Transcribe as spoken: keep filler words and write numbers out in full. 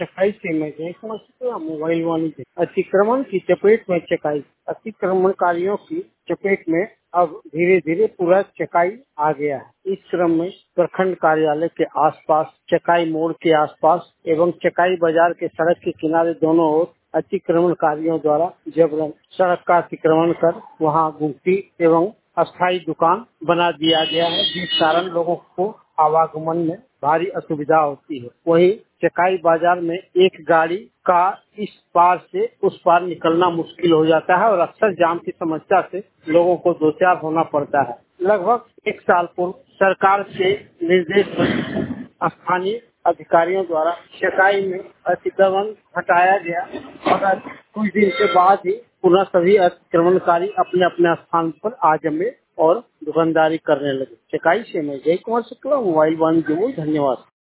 चकाई से मैं जय कुमार शुक्ला, मोबाइल वाणिज्य। अतिक्रमण की चपेट में चकाई। अतिक्रमणकारियों की चपेट में अब धीरे धीरे पूरा चकाई आ गया है। इस क्रम में प्रखंड कार्यालय के आसपास, चकाई मोड़ के आसपास एवं चकाई बाजार के सड़क के किनारे दोनों ओर अतिक्रमणकारियों द्वारा जबरन सड़क का अतिक्रमण कर वहां गुमटी एवं अस्थायी दुकान बना दिया गया है, जिस कारण लोगों को आवागमन में भारी असुविधा होती है। वहीं चकाई बाजार में एक गाड़ी का इस पार से उस पार निकलना मुश्किल हो जाता है और अक्सर जाम की समस्या से लोगों को दो चार होना पड़ता है। लगभग एक साल पूर्व सरकार के निर्देश पर स्थानीय अधिकारियों द्वारा चकाई में अतिक्रमण हटाया गया, मगर कुछ दिन के बाद ही पुनः सभी अतिक्रमणकारी अपने अपने स्थान पर आ जमे और दुकानदारी करने लगे। चकाई से मैं जय कुमार शुक्ला, मोबाइल वाणिज्य। धन्यवाद।